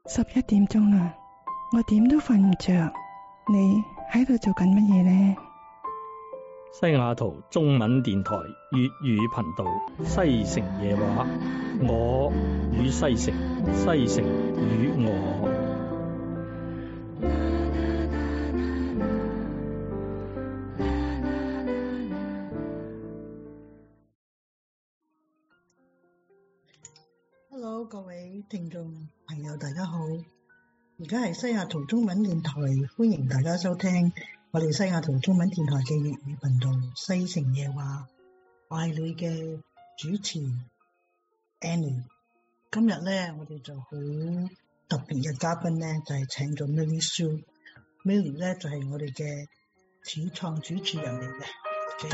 11點鐘啦，我點都瞓唔着。你喺度做緊乜嘢呢？ 西雅圖中文電台粵語頻道西城夜話，我與西城，西城與我。 Hello， 各位聽眾朋友，大家好！而家係西雅圖中文電台，歡迎大家收聽我哋西雅圖中文電台嘅粵語頻道西城夜話。我係你嘅主持 Annie。今日咧，我哋就好特別嘅嘉賓咧，就係請咗 Milly Sue。Milly 咧就係我哋嘅始創主持人嚟嘅。OK，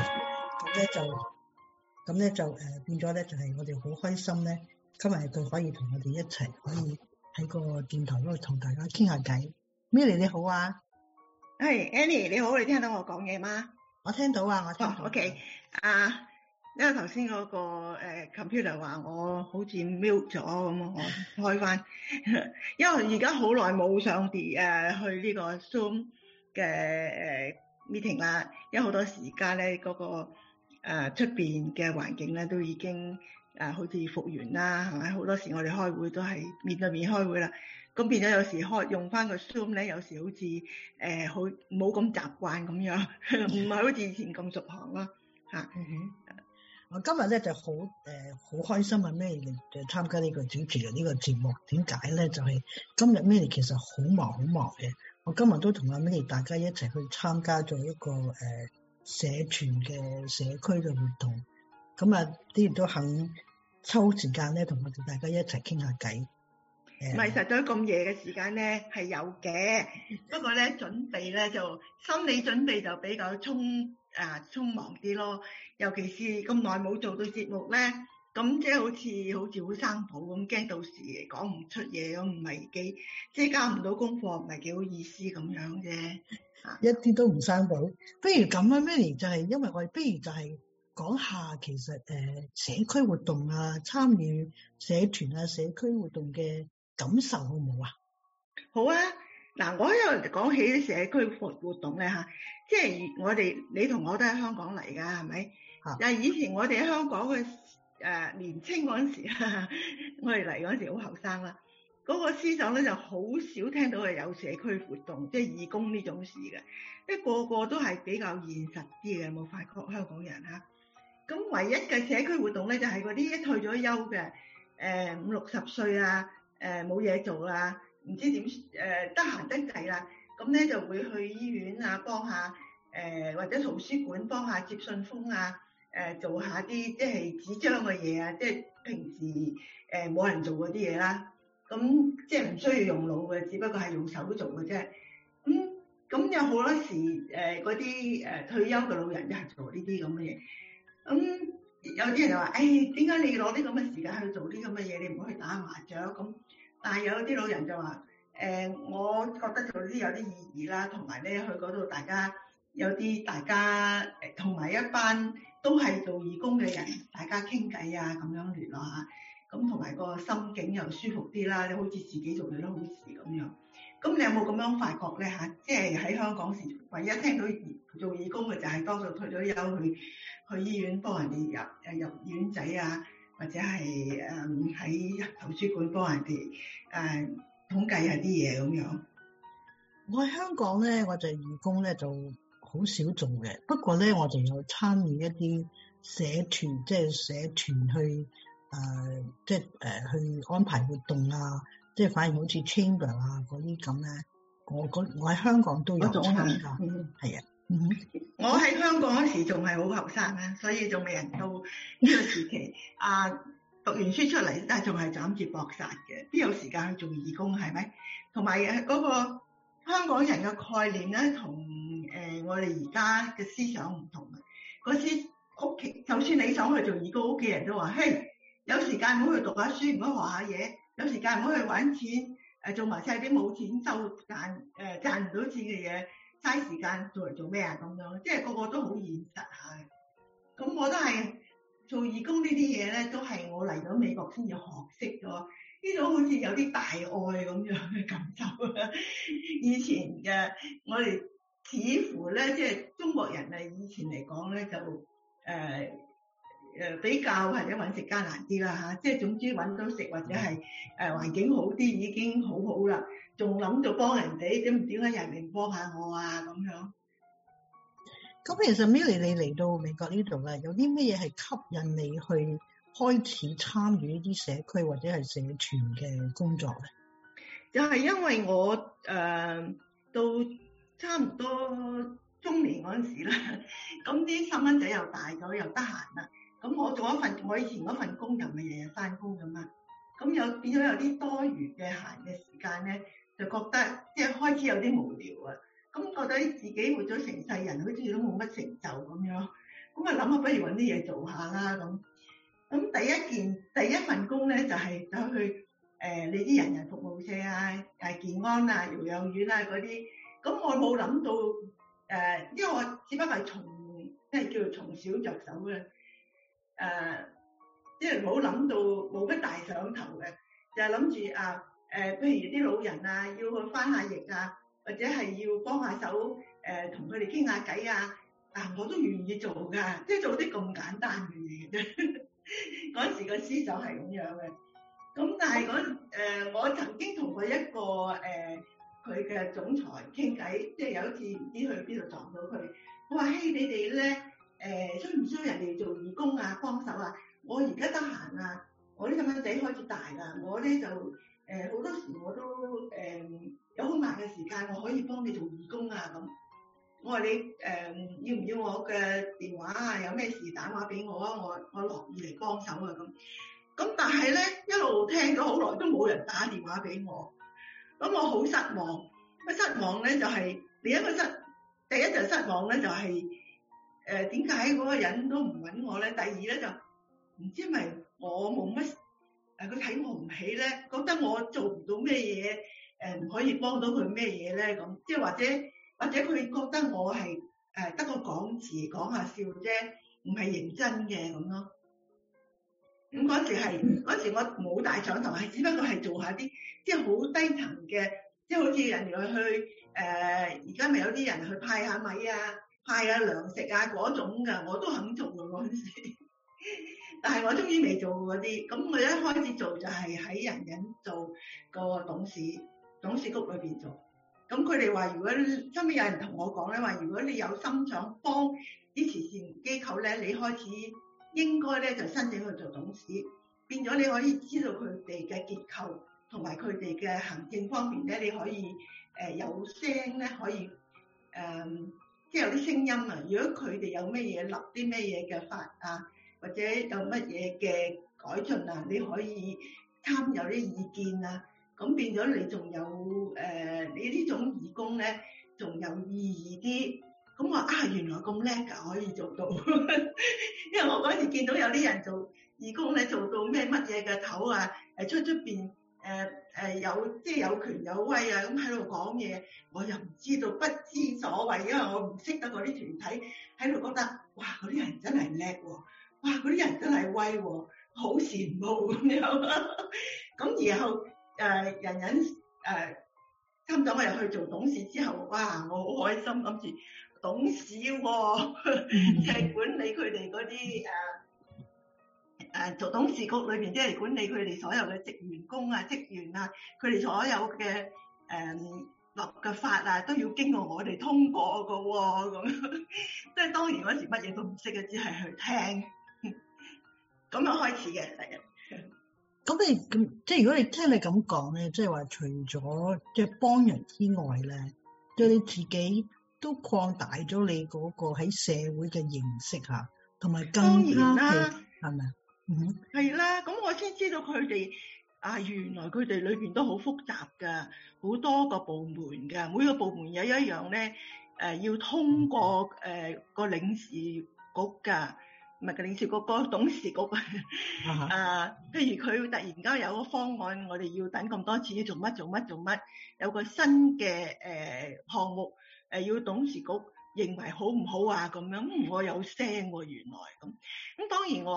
咁咧就變咗咧，就係我哋好開心咧。今日佢可以同我哋一齊，可以喺個電台嗰度同大家傾下偈。Milly 你好啊， 係 Annie 你好，你聽到我講嘢嗎？ 我聽到啊，我聽到。 OK，因為頭先嗰個computer 話我好似 mute 咗咁，我開翻。因為而家好耐冇上去呢個 Zoom 嘅meeting 啦，因為好多時間咧嗰個出邊嘅環境咧都已經好似復原啦，係咪？好多時我哋開會都係面對面開會啦，咁變咗有時用翻個 Zoom 咧，有時好似好冇咁習慣咁樣，唔係好似以前咁熟行咯嚇。 我今日咧就好開心啊！Milly 就參加呢個主持嘅呢個節目，點解咧？就係今日 Milly 其實好忙嘅。我今日都同阿 Milly 大家一齊去參加咗一個社團嘅社區嘅活動。咁啊，啲人都肯抽時間咧，同我哋大家一齊傾下偈。 唔係實在咁夜嘅時間咧係有嘅，不過咧準備咧就心理準備就比較匆忙啲咯。尤其是咁耐冇做到節目咧，咁即係好似好生保咁，驚到時講唔出嘢咁，唔係幾即係交唔到功課，唔係幾好意思咁樣啫。 一啲都唔生保。不如咁啊 Milly 就係因為我哋不如就係講下其實社區活動啊，參與社團啊，社區活動嘅感受好唔好啊？ 好啊！嗱，我喺度講起啲社區活動咧嚇，即係你同我都係香港嚟㗎，係咪？但係以前我哋喺香港嘅年青嗰陣時，我哋嚟嗰陣時好後生啦，嗰個思想咧就好少聽到係有社區活動，即係義工呢種事嘅，即係個個都係比較現實啲嘅，有冇發覺香港人嚇？咁唯一嘅社區活動咧，就係嗰啲一退咗休嘅50、60歲啊，冇嘢做啊，唔知點得閒得滯啦，咁咧就會去醫院啊幫下或者圖書館幫下接信封啊，做下啲即係紙張嘅嘢啊，即係平時冇人做嗰啲嘢啦。咁即係唔需要用腦嘅，只不過係用手做嘅啫。咁有好多時嗰啲退休嘅老人就係做呢啲咁嘅嘢。有啲人就話，點解你攞啲咁嘅時間去做啲咁嘅嘢？你唔好去打麻雀咁。但係有啲老人就話，我覺得做啲有啲意義啦，同埋咧去嗰度大家同埋一班都係做義工嘅人，大家傾偈啊，咁樣聯絡下，咁同埋個心境又舒服啲啦，你好似自己做咗啲好事咁樣。咁你有冇咁樣發覺咧嚇？即係喺香港時，唯一聽到做義工嘅就係多數退咗休去醫院幫人哋入院仔啊，或者係喺圖書館幫人哋統計下啲嘢咁樣。 我喺香港咧，我就義工咧就好少做嘅。不過咧，我就有參與一啲社團，即係社團去去安排活動啊。即係反而好似 chamber 啊嗰啲咁咧，我喺香港都有參加。係啊。 我喺香港嗰時仲係好後生啊，所以仲未人到呢個時期。讀完書出嚟，但係仲係斬住搏殺嘅，邊有時間去做義工係咪？同埋嗰個香港人嘅概念咧，同我哋而家嘅思想唔同嘅。嗰時屋企，就算你想去做義工，屋企人都話：嘿，有時間唔好去讀下書，唔好學下嘢，有時間唔好去揾錢，做埋晒啲冇錢賺唔到錢嘅嘢。嘥時間做嚟做咩啊？咁樣即係個個都好現實下嘅。咁我都係做義工呢啲嘢咧，都係我嚟到美國先至學識咗。 呢種好似有啲大愛咁樣嘅感受啊！以前嘅我哋似乎咧，即係中國人啊，以前嚟講咧就比較或者揾食艱難啲啦嚇，即係總之揾到食或者係環境好啲已經好好啦，仲諗到幫人哋，點解人哋唔幫下我啊咁樣？ 咁其實 Milly 你嚟到美國呢度咧，有啲咩嘢係吸引你去開始參與呢啲社區或者係社團嘅工作咧？ 就係因為我到差唔多中年嗰陣時啦，咁啲細蚊仔又大咗又得閒啦，咁我以前嗰份工又唔係日日返工㗎嘛，咁變咗有啲多餘嘅閒嘅時間咧，就覺得即係開始有啲無聊啊，咁覺得自己活咗成世人好似都冇乜成就咁樣，咁啊諗下不如搵啲嘢做下啦咁。咁第一份工咧就係走去你啲人人服務社啊、健安啊、療養院啊嗰啲，咁我冇諗到因為我只不過係即係叫做從小着手嘅，即係冇諗到冇乜大想頭嘅，就係諗住譬如啲老人啊要去翻下譯啊，或者係要幫下手同佢哋傾下偈啊，我都願意做㗎，即係做啲咁簡單嘅嘢啫。嗰陣時個思想係咁樣嘅，咁但係我曾經同過一個佢嘅總裁傾偈，即係有一次唔知去邊度撞到佢，我話嘿，你哋咧需唔需要人哋做義工啊幫手啊？我而家得閒啊，我啲細蚊仔開始大啦，我咧就好多時我都有空閒嘅時間，我可以幫你做義工啊咁。我話你要唔要我嘅電話啊？有咩事打電話俾我啊！我樂意嚟幫手啊咁。咁但係咧一路聽咗好耐都冇人打電話俾我，咁我好失望。失望咧就係第一就失望咧就係點解嗰個人都唔揾我咧？第二咧就唔知係咪我冇乜佢睇我唔起咧，覺得我做唔到咩嘢唔可以幫到佢咩嘢咧咁，即係或者佢覺得我係得個講字講下笑啫，唔係認真嘅咁咯。咁嗰時我冇大想頭，係只不過係做下啲即係好低層嘅，即係好似人哋去而家咪有啲人去派下米啊、派下糧食啊嗰種㗎，我都肯做㗎嗰陣時。但係我終於未做過嗰啲，咁我一開始做就係喺人人做個董事局裏邊做。咁佢哋話，如果身邊有人同我講咧，話如果你有心想幫啲慈善機構咧，你開始應該咧就申請去做董事，變咗你可以知道佢哋嘅結構同埋佢哋嘅行政方面咧，你可以有聲咧，可以即係有啲聲音啊。如果佢哋有咩嘢立啲咩嘢嘅法啊，或者有乜嘢嘅改進啊，你可以參有啲意見啊。咁變咗你仲有你呢種義工咧，仲有意義啲。咁我原來咁叻㗎，可以做到。因為我嗰時見到有啲人做義工咧，做到咩乜嘢嘅頭啊，出邊有即係有權有威啊，咁喺度講嘢，我又唔知道，不知所謂，因為我唔識得嗰啲團體，喺度覺得哇嗰啲人真係叻喎，哇嗰啲人真係威喎，好羨慕咁樣。咁然後人差唔多我入去做董事之後，哇我好開心，諗住董事喎，即係管理佢哋嗰啲做董事局裏邊，即係管理佢哋所有嘅員工啊、職員啊，佢哋所有嘅立嘅法啊，都要經過我哋通過㗎喎，咁即係當然嗰時乜嘢都唔識嘅，只係去聽，咁樣開始嘅第一。 咁你即係如果你聽你咁講咧，即係話除咗即係幫人之外咧，對你自己都擴大咗你嗰個喺社會嘅認識嚇，同埋更加係咪啊？ 係啦，咁我先知道佢哋原來佢哋裏邊都好複雜㗎，好多個部門㗎，每個部門有一樣咧要通過個領事局㗎。唔係個領事局，個董事局譬如佢突然間有個方案，我哋要等咁多次，做乜？有個新嘅項目要董事局認為好唔好啊？咁樣我有聲喎，原來咁當然我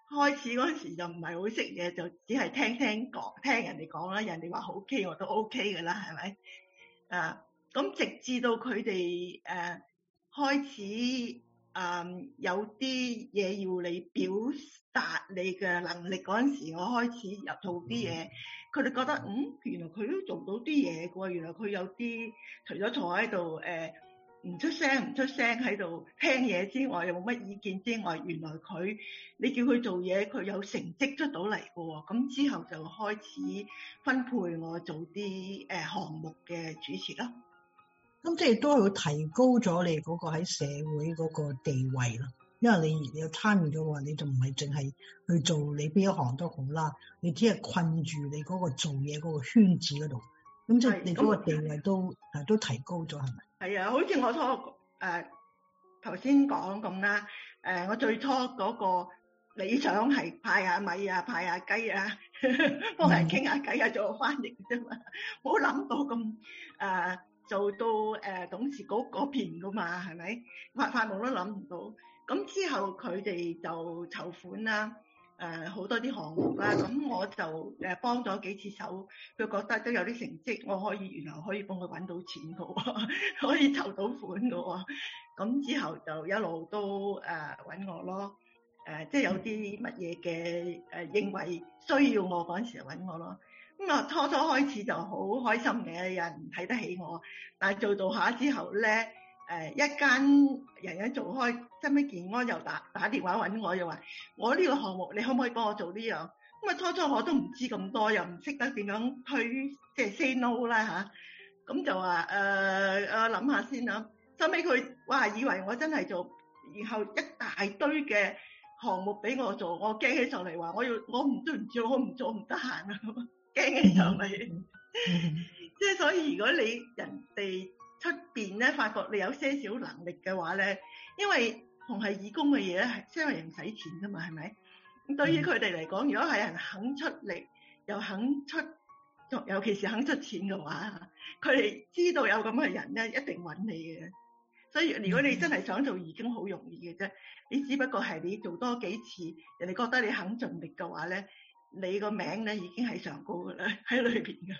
開始嗰陣時就唔係好識嘢，就只係聽人哋講啦，人哋話好 OK 我都 OK 㗎啦，係咪？咁直至到佢哋開始有啲嘢要你表達你嘅能力嗰陣時，我開始入做啲嘢，佢哋覺得原來佢都做到啲嘢喎，原來佢有啲除咗坐喺度唔出聲喺度聽嘢之外，又冇乜意見之外，原來你叫佢做嘢，佢有成績出到嚟嘅喎。咁之後就開始分配我做啲項目嘅主持咯。 咁即係都係會提高咗你嗰個喺社會嗰個地位咯。因為你有參與咗話，你就唔係淨係去做你邊一行都好啦，你只係困住你嗰個做嘢嗰個圈子嗰度。咁即係你嗰個地位都提高咗，係咪？係啊，好似我頭先講咁啦。我最初嗰個理想係派下米啊，派下雞啊，幫人傾下偈啊，做個翻譯啫嘛。冇諗到咁做到董事局嗰邊噶嘛，係咪？發夢都諗唔到。咁之後佢哋就籌款啦，好多啲項目啦。咁我就幫咗幾次手，佢覺得都有啲成績，我原來可以幫佢揾到錢噶喎，可以籌到款噶喎。咁之後就一路都揾我咯，即係有啲乜嘢嘅認為需要我嗰陣時就揾我咯。咁啊初開始就好開心嘅，有人睇得起我，但係做下之後咧，一間人做開，身體健安又打電話揾我，又話我呢個項目你可唔可以幫我做呢樣？咁啊初我都唔知咁多，又唔識得點樣推，即係 say no 啦嚇。咁就話諗下先啦。收尾佢以為我真係做，然後一大堆嘅項目俾我做，我驚起上嚟話我唔做，我唔做唔得閒啊，驚起上嚟。即係所以如果你人哋出邊咧發覺你有些少能力嘅話咧，因為同係義工嘅嘢咧，因為唔使錢噶嘛，係咪？咁對於佢哋嚟講，如果係人肯出力又肯出，尤其是肯出錢嘅話，佢哋知道有咁嘅人咧，一定揾你嘅。所以如果你真係想做義工，好容易嘅啫。你只不過係你做多幾次，人哋覺得你肯盡力嘅話咧，你個名咧已經係上高噶啦，喺裏邊噶。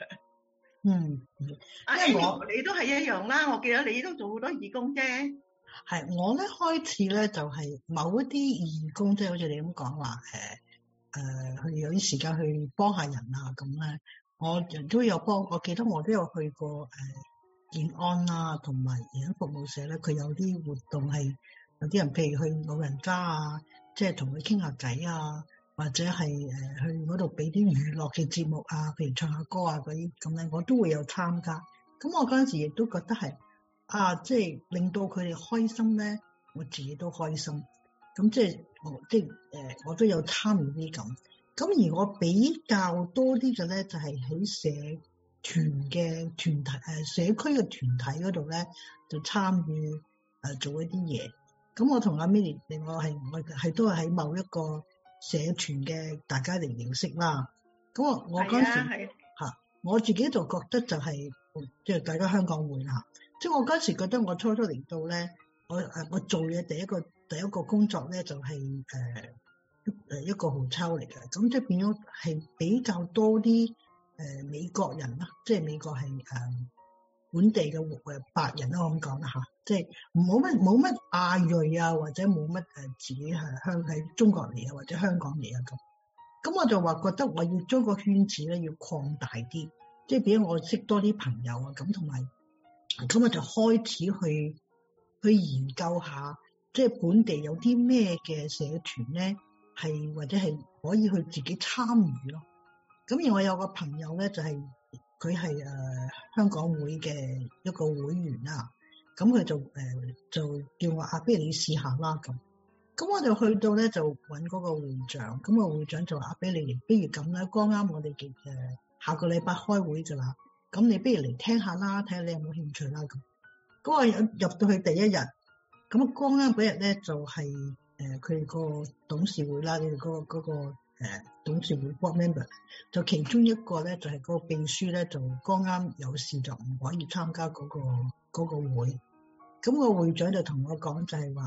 因為你都係一樣啦。我記得你都做好多義工啫。 係我咧開始咧就係某一啲義工，即係好似你咁講話去有啲時間去幫下人啊咁咧，我都有幫。我記得我都有去過健安啦，同埋兒童服務社咧，佢有啲活動係有啲人，譬如去老人家啊，即係同佢傾下偈啊，或者係去嗰度俾啲娛樂嘅節目啊，譬如唱下歌啊嗰啲咁咧，我都會有參加。咁我嗰陣時亦都覺得係即係令到佢哋開心咧，我自己都開心。咁我都有參與啲咁。咁而我比較多啲嘅咧，就係喺社團嘅團體社區嘅團體嗰度咧，就參與做一啲嘢。咁我同阿 Milly 我係都係喺某一個社團嘅大家嚟認識啦。咁我嗰時我自己就覺得就係即係大家香港會啦。即係我嗰時覺得我初嚟到咧，我做嘅第一個工作咧就係一個 hotel 嚟嘅。咁即係變咗係比較多啲美國人啦，即係美國係本地嘅白人啦，我咁講啦嚇，即係冇乜亞裔啊，或者冇乜自己喺中國嚟啊，或者香港嚟啊咁。咁我就話覺得我要將個圈子咧要擴大啲，即係俾我識多啲朋友啊咁，同埋咁我就開始去研究下，即係本地有啲咩嘅社團咧，係或者係可以去自己參與咯。咁而我有個朋友咧，就係佢係香港會嘅一個會員啦。咁佢就叫我不如你試下啦咁。咁我就去到咧就揾嗰個會長。咁個會長就話不如咁啦，剛啱我哋下個禮拜開會㗎啦。咁你不如嚟聽下啦，睇下你有冇興趣啦咁。咁我入到去第一日，咁剛啱嗰日咧就係佢個董事會啦，你哋嗰個董事會 board member 就其中一個咧就係嗰個秘書咧就剛啱有事就唔可以參加嗰個會。咁個會長就同我講就係話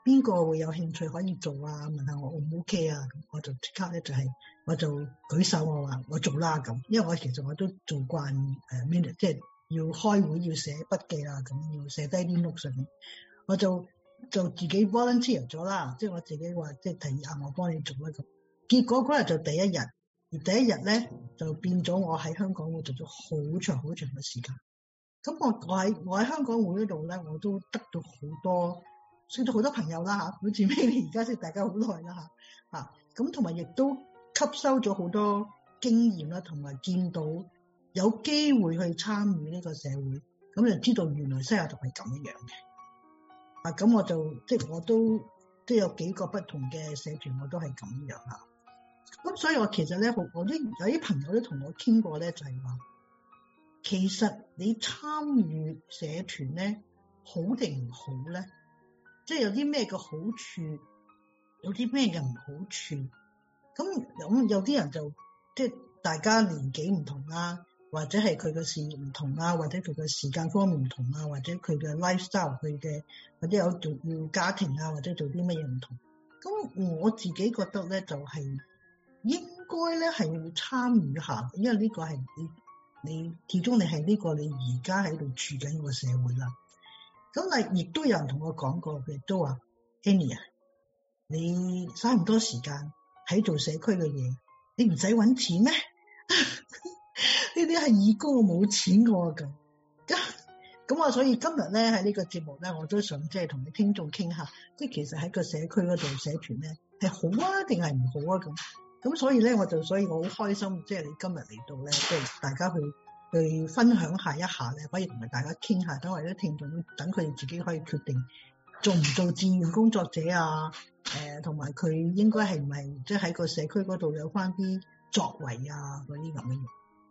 邊個會有興趣可以做啊？問下我 O 唔 OK 啊？咁我就即刻咧我就舉手，我話我做啦咁，因為其實我都做慣minute，即係要開會要寫筆記啦，咁要寫低啲 note 上面，我就自己 volunteer 咗啦，即係我自己話即係提議我幫你做啦咁。結果嗰日就第一日，而第一日咧就變咗我喺香港會做咗好長嘅時間。咁我喺香港會嗰度咧，我都得到好多。識到好多朋友啦嚇，好似Maybe而家識大家好耐啦嚇，咁同埋亦都吸收咗好多經驗啦，同埋見到有機會去參與呢個社會，咁就知道原來西雅圖係咁樣嘅。咁我就即係我都有幾個不同嘅社團，我都係咁樣嚇。咁所以我其實咧，有啲朋友都同我傾過咧，就係話其實你參與社團咧，好定唔好咧？即係有啲咩嘅好處，有啲咩嘅唔好處。咁有啲人就即係大家年紀唔同啦，或者係佢嘅事業唔同啦，或者佢嘅時間方面唔同啦，或者佢嘅 lifestyle 或者有要家庭啊，或者做啲乜嘢唔同。咁我自己覺得咧，就係應該咧係要參與下，因為呢個係你始終你係呢個你而家喺度住緊個社會啦。咁亦都有人同我講過，佢都話 Annie 啊，你嘥咁多時間喺做社區嘅嘢，你唔使搵錢咩？呢啲係義工，我冇錢㗎咁。咁我所以今日咧喺呢個節目咧，我都想即係同你聽眾傾下，即係其實喺個社區嗰度社團咧係好啊定係唔好啊咁。咁所以咧我好開心，即係你今日嚟到咧，即係大家去分享一下咧，可以同埋大家傾下，等我哋啲聽眾等佢哋自己可以決定做唔做志願工作者啊，同埋佢應該係唔係即係喺個社區嗰度有翻啲作為啊嗰啲咁嘅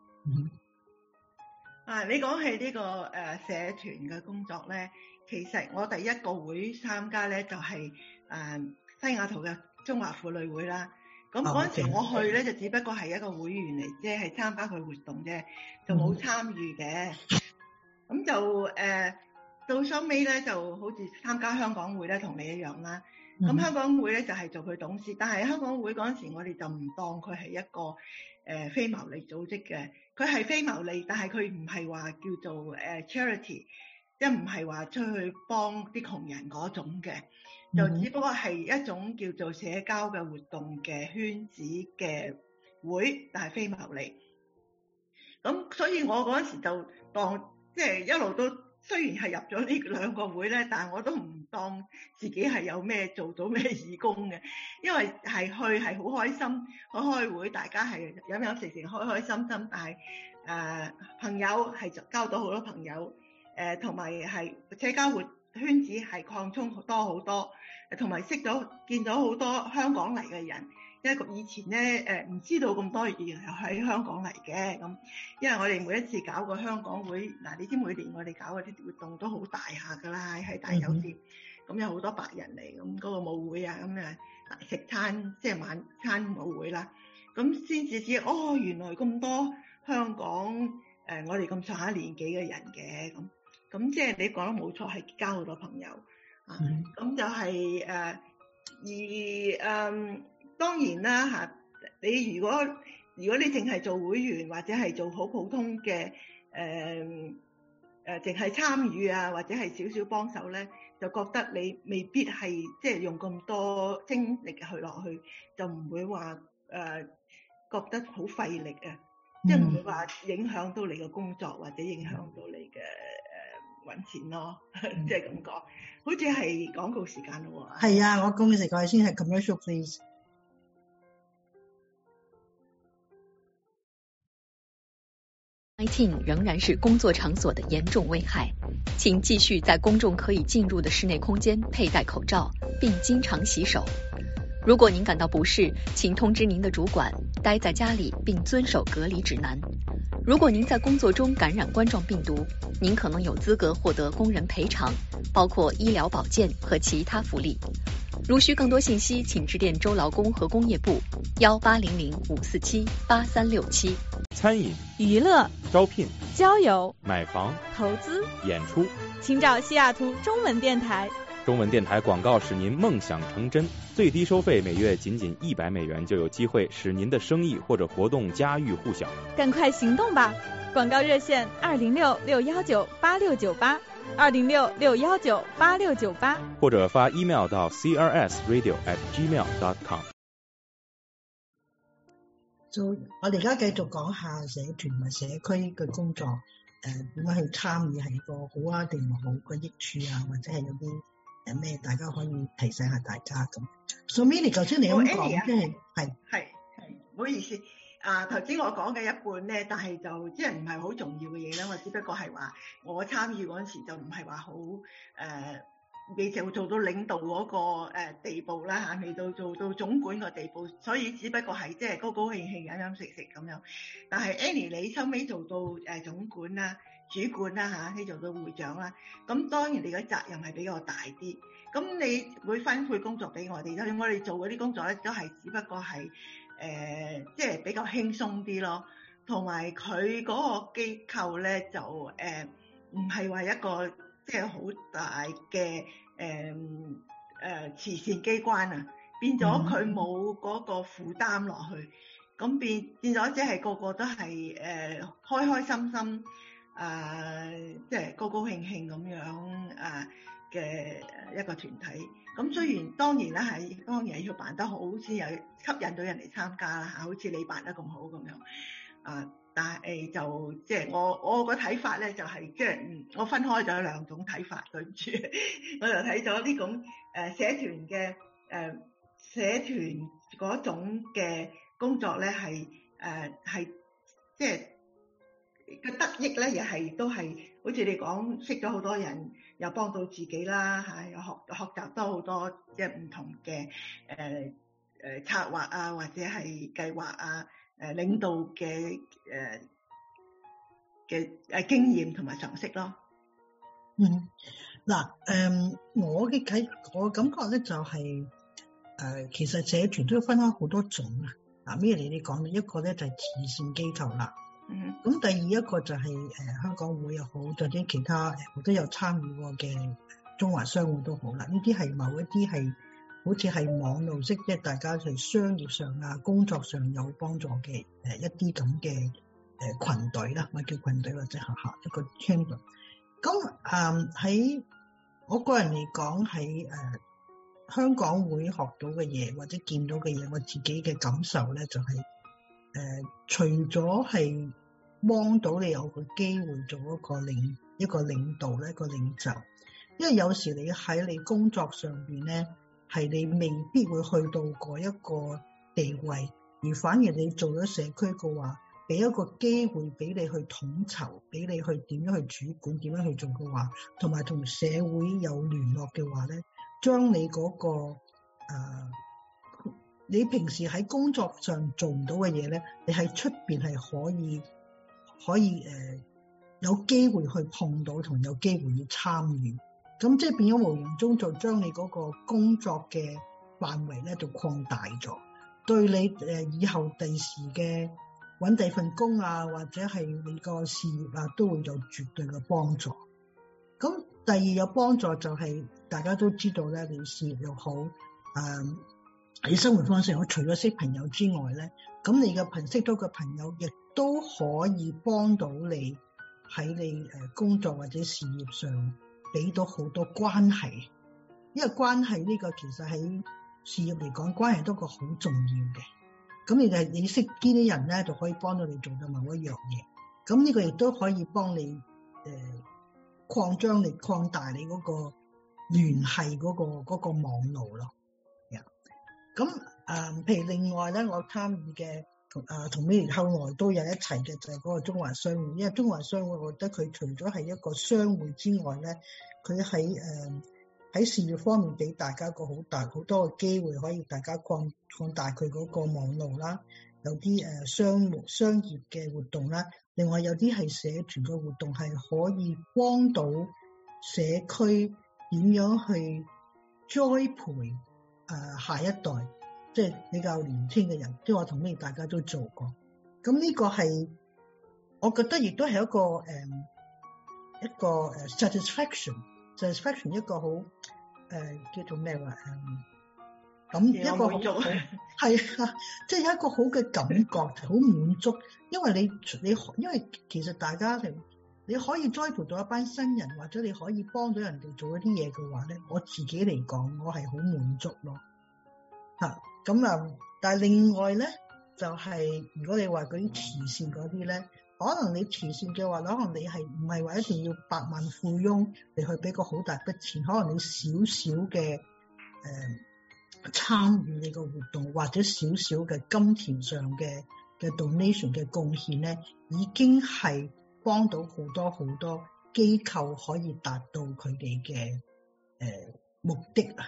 嘢。 你講起呢個社團嘅工作咧，其實我第一個會參加咧就係西雅圖嘅中華婦女會啦。咁嗰陣時我去咧就只不過係一個會員嚟啫，係參加佢活動啫，就冇參與嘅。咁就到收尾咧就好似參加香港會咧，同你一樣啦。咁香港會咧就係做佢董事，但係香港會嗰陣時我哋就唔當佢係一個非牟利組織嘅，佢係非牟利，但係佢唔係話叫做charity，即係唔係話出去幫啲窮人嗰種嘅。就只不過係一種叫做社交嘅活動嘅圈子嘅會，但係非牟利。咁所以我嗰時就當即係一路都雖然係入咗呢兩個會咧，但係我都唔當自己係有咩做到咩義工嘅，因為係去係好開心，開會大家係飲飲食食開開心心，但係朋友係交到好多朋友，同埋係社交圈子係擴充多好多。同埋見到好多香港嚟嘅人，因為以前咧唔知道咁多人喺香港嚟嘅咁，因為我哋每一次搞個香港會，你知每年我哋搞嗰啲活動都好大下㗎啦，喺大酒店，咁有好多白人嚟，咁嗰個舞會啊，咁食餐即係晚餐舞會啦，咁先至知原來咁多香港我哋咁上下年紀嘅人嘅咁即係你講得冇錯，係交好多朋友。咁就係當然啦嚇，你如果你淨係做會員或者係做好普通嘅淨係參與啊，或者係少少幫手咧，就覺得你未必係即係用咁多精力去落去，就唔會話覺得好費力啊，即係唔會話影響到你嘅工作或者影響到你嘅揾錢咯，即係咁講。好似係廣告時間咯喎。係啊，我廣告時間先係 commercial please。 19仍然是工作場所的嚴重危害，請繼續在公眾可以進入的室內空間佩戴口罩，並經常洗手。如果您感到不適，請通知您的主管，待在家裡並遵守隔離指南。如果您在工作中感染冠狀病毒，您可能有資格獲得工人賠償，包括醫療保健和其他福利。如需更多信息，請致電州勞工和工業部1800-547-8367。 餐飲、 娛樂、 招聘、 交友、 買房、 投資、 演出， 請找西雅圖中文電台中文電台廣告使您夢想成真，最低收費每月僅100美元，就有機會使您的生意或者活動家喻戶曉。 趕快行動吧！廣告熱線206-619-8698，206-619-8698， 或者發 email 到 crsradio@gmail.com。 我哋而家繼續講下社團同埋社區嘅工作，點樣去參與係一個好啊定唔好嘅益處啊，或者係有啲咩大家可以提醒下大家咁。So Milly，頭先你咁講，即係唔好意思。頭先我講嘅一半咧，但係就即係唔係好重要嘅嘢咧，我只不過係話我參與嗰陣時就唔係話好未就做到領導嗰個地步啦嚇，未到做到總管個地步，所以只不過係即係高高興興飲飲食食咁樣。但係 Annie 你收尾做到總管啦、主管啦嚇，你做到會長啦，咁當然你嘅責任係比較大啲。咁你會分配工作俾我哋，就算我哋做嗰啲工作咧，都係只不過係即係比較輕鬆啲咯。同埋佢嗰個機構咧就唔係話一個即係好大嘅慈善機關啊，變咗佢冇嗰個負擔落去，咁變咗即係個個都係開開心心即係高高興興咁樣嘅一個團體。咁雖然當然啦係當然要辦得好先有吸引到人嚟參加啦嚇，好似你辦得咁好咁樣但係就即係我個睇法咧就係即係我分開咗兩種睇法，對唔住，我就睇咗呢種社團嘅社團嗰種嘅工作咧係即係個得益咧，亦係都係好似你講識咗好多人，又幫到自己啦嚇，又學習多好多即係唔同嘅策劃啊，或者係計劃啊。領導嘅經驗同埋常識咯。 我感覺咧就係其實社團都分開好多種啊。咩你講嘅一個咧就係慈善機構啦。咁第二一個就係香港會又好，或者其他我都有參與過嘅中華商會都好啦。呢啲係某一啲係。好似係網絡式，即係大家係商業上工作上有幫助嘅一啲咁嘅群隊啦，或者叫群隊或者一個 chamber。咁喺我個人嚟講，喺香港會學到嘅嘢或者見到嘅嘢，我自己嘅感受咧就係除咗係幫到你有個機會做一個領導咧，一個領袖，因為有時你喺你工作上邊咧。係你未必會去到嗰一個地位，而反而你做咗社區嘅話，俾一個機會俾你去統籌，俾你去點樣去主管，點樣去做嘅話，同埋同社會有聯絡嘅話咧，將你嗰個你平時喺工作上做唔到嘅嘢咧，你喺出邊係可以有機會去碰到，同有機會去參與。咁即係變咗無形中就將你嗰個工作嘅範圍咧就擴大咗，對你以後第時嘅揾第份工或者係你個事業都會有絕對嘅幫助。咁第二有幫助就係大家都知道咧，你事業又好，你生活方式好，除咗識朋友之外咧，咁你嘅識到嘅朋友亦都可以幫到你喺你工作或者事業上。俾到好多關係，因為關係呢個其實喺事業嚟講，關係都個好重要嘅。咁你識邊啲人咧，就可以幫到你做到某一樣嘢。咁呢個亦都可以幫你擴大你嗰個聯繫嗰個網路咯。咁譬如另外咧，我參與嘅同Milly後來都有一齊嘅就係嗰個中華商會，因為中華商會我覺得佢除咗係一個商會之外咧，佢喺事業方面俾大家個好多嘅機會，可以大家擴大佢嗰個網路啦，有啲商業嘅活動啦，另外有啲係社團嘅活動係可以幫到社區點樣去栽培下一代。即係比較年輕嘅人，即係我同大家都做過。咁呢個係我覺得亦都係一個satisfaction 一個好叫做咩話咁一個好係啊，即係有一個好嘅感覺，好滿足。因為你因為其實大家你可以栽培到一班新人，或者你可以幫到人哋做一啲嘢嘅話咧，我自己嚟講，我係好滿足咯。咁但係另外咧，就係如果你話嗰啲慈善嗰啲咧，可能你慈善嘅話，可能你係唔係話一定要百萬富翁嚟去俾個好大筆錢，可能你少少嘅參與你個活動，或者少少嘅金錢上嘅 donation 嘅貢獻咧，已經係幫到好多好多機構可以達到佢哋嘅目的啊。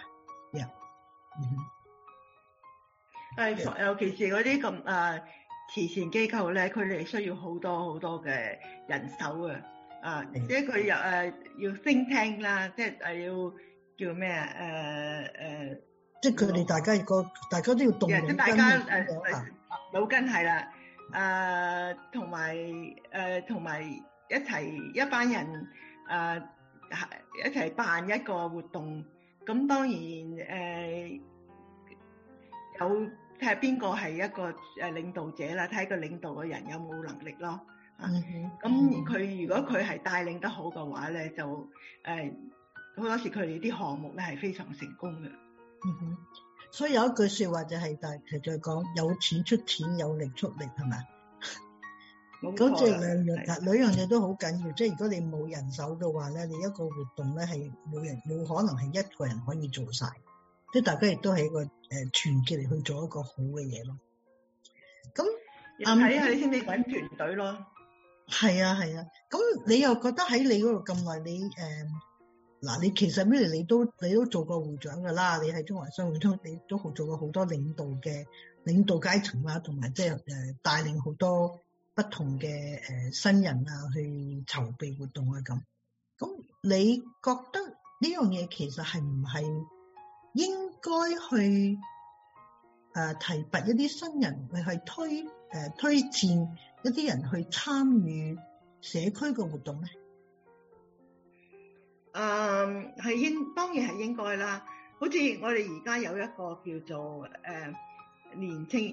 尤其是嗰啲咁慈善機構咧，佢哋需要好多好多嘅人手即係佢要 think tank 啦，即係要叫咩即係佢哋大家都要動腦筋， 大家腦筋係啦，同埋一班人一齊辦一個活動，咁當然有睇下邊個係一個領導者啦，睇下個領導嘅人有冇能力咯。咁佢如果佢係帶領得好嘅話咧，就好多時佢哋啲項目咧係非常成功嘅。 所以有一句說話就係在講有錢出錢，有力出力，係咪？咁即係兩樣嘢都好緊要。即係如果你冇人手嘅話咧，你一個活動咧係冇可能係一個人可以做晒。即係大家亦都係一個團結嚟去做一個好嘅嘢咯。咁睇下你先至揾團隊咯。 係啊。咁你又覺得喺你嗰度咁耐，你其實咩你都做過會長㗎啦。你喺中華商會中，你都做過好多領導階層啦，同埋即係帶領好多不同嘅新人啊去籌備活動啊咁。咁你覺得呢樣嘢其實係唔係應該去提拔一啲新人去推薦一啲人去參與社區嘅活動咧？ 當然係應該啦。好似我哋而家有一個叫做年青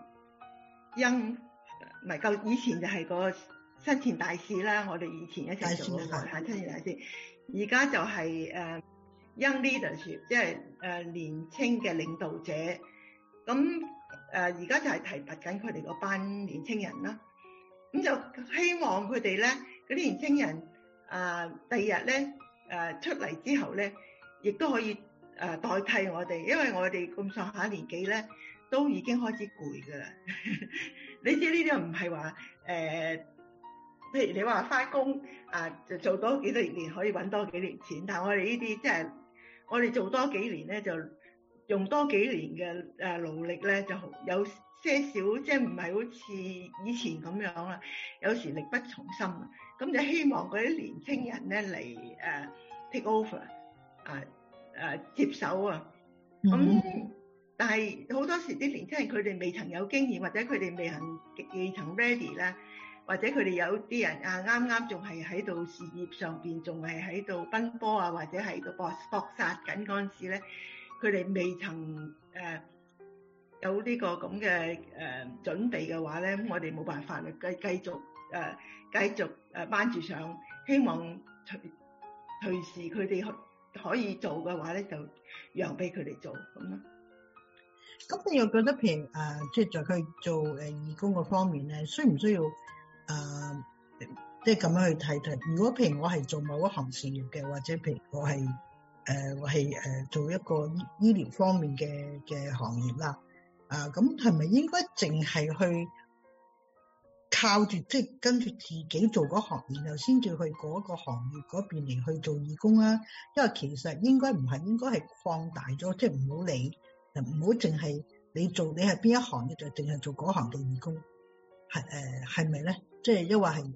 唔係夠以前就係個生前大使啦。我哋以前一齊做嘅生前大使，而家就係Young leadership， 即係年青嘅領導者。咁而家就係提拔緊佢哋嗰班年青人啦。咁就希望佢哋咧嗰啲年青人第二日咧出嚟之後咧，亦都可以代替我哋，因為我哋咁上下年紀咧都已經開始攰㗎啦。你知呢啲唔係話譬如你話返工就做多幾年可以揾多幾年錢，但係我哋呢啲即係我哋做多幾年咧，就用多幾年嘅勞力咧，就有些少即係唔係好似以前咁樣啦，有時力不從心。咁就希望嗰啲年青人咧嚟take over 接手啊。咁但係好多時啲年青人佢哋未曾有經驗，或者佢哋未曾 ready 啦，或者佢哋有啲人啱啱仲係喺度事業上邊仲係喺度奔波啊，或者喺度搏殺緊嗰陣時咧，佢哋未曾有呢個咁嘅準備嘅話咧，咁我哋冇辦法繼續掹住上，希望隨時佢哋可以做嘅話咧，就讓俾佢哋做咁咯。 咁你又覺得譬如即係在佢做義工嘅方面咧，需唔需要即係咁樣去睇？如果譬如我係做某一行事業嘅，或者譬如我係做一個醫療方面嘅行業啦，咁係咪應該淨係去靠住即係跟住自己做嗰行，然後先至去嗰個行業嗰邊嚟去做義工啊？因為其實應該唔係，應該係擴大咗，即係唔好理，唔好淨係你係邊一行嘅就淨係做嗰行嘅義工，係咪咧？即係因為係